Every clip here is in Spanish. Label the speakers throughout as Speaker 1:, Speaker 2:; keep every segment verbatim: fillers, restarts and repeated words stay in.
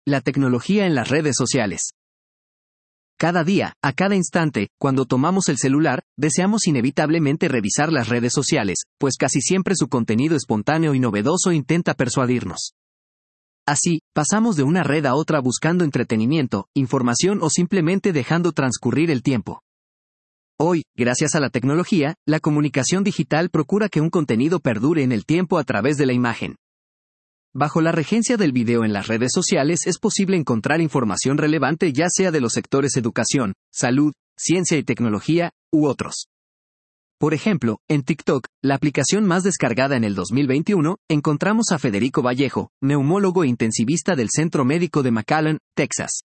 Speaker 1: La tecnología en las redes sociales. Cada día, a cada instante, cuando tomamos el celular, deseamos inevitablemente revisar las redes sociales, pues casi siempre su contenido espontáneo y novedoso intenta persuadirnos. Así, pasamos de una red a otra buscando entretenimiento, información o simplemente dejando transcurrir el tiempo. Hoy, gracias a la tecnología, la comunicación digital procura que un contenido perdure en el tiempo a través de la imagen. Bajo la regencia del video en las redes sociales es posible encontrar información relevante ya sea de los sectores educación, salud, ciencia y tecnología, u otros. Por ejemplo, en TikTok, la aplicación más descargada en el dos mil veintiuno, encontramos a Federico Vallejo, neumólogo e intensivista del Centro Médico de McAllen, Texas.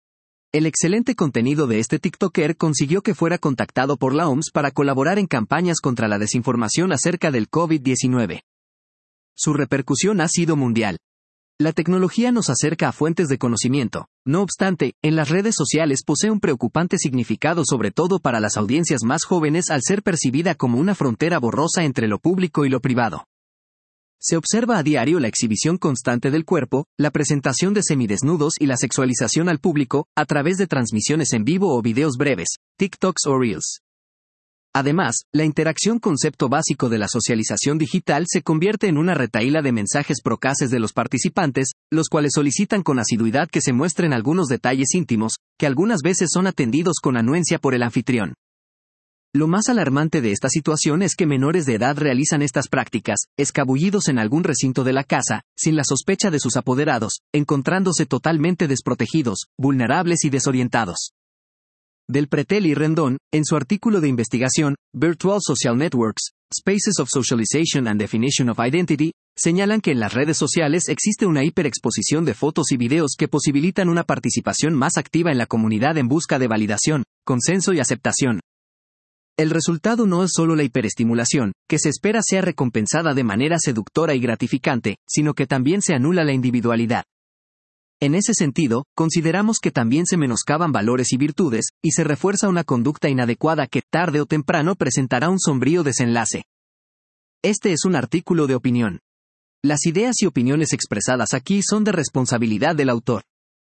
Speaker 1: El excelente contenido de este TikToker consiguió que fuera contactado por la O M S para colaborar en campañas contra la desinformación acerca del COVID diecinueve. Su repercusión ha sido mundial. La tecnología nos acerca a fuentes de conocimiento. No obstante, en las redes sociales posee un preocupante significado sobre todo para las audiencias más jóvenes al ser percibida como una frontera borrosa entre lo público y lo privado. Se observa a diario la exhibición constante del cuerpo, la presentación de semidesnudos y la sexualización al público, a través de transmisiones en vivo o videos breves, TikToks o Reels. Además, la interacción concepto básico de la socialización digital se convierte en una retahíla de mensajes procaces de los participantes, los cuales solicitan con asiduidad que se muestren algunos detalles íntimos, que algunas veces son atendidos con anuencia por el anfitrión. Lo más alarmante de esta situación es que menores de edad realizan estas prácticas, escabullidos en algún recinto de la casa, sin la sospecha de sus apoderados, encontrándose totalmente desprotegidos, vulnerables y desorientados. Del Pretel y Rendón, en su artículo de investigación, Virtual Social Networks, Spaces of Socialization and Definition of Identity, señalan que en las redes sociales existe una hiperexposición de fotos y videos que posibilitan una participación más activa en la comunidad en busca de validación, consenso y aceptación. El resultado no es solo la hiperestimulación, que se espera sea recompensada de manera seductora y gratificante, sino que también se anula la individualidad. En ese sentido, consideramos que también se menoscaban valores y virtudes, y se refuerza una conducta inadecuada que, tarde o temprano, presentará un sombrío desenlace. Este es un artículo de opinión. Las ideas y opiniones expresadas aquí son de responsabilidad del autor.